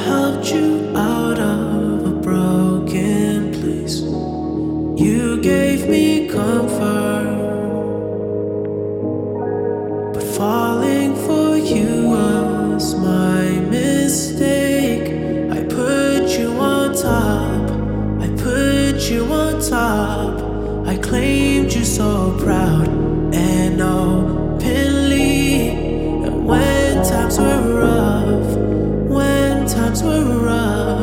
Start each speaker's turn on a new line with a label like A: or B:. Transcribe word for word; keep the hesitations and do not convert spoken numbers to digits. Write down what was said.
A: helped you out of a broken place. You gave me comfort, but falling for you was my mistake. I put you on top, I put you on top. I claimed you so proud and openly. And when times were rough, when times were rough,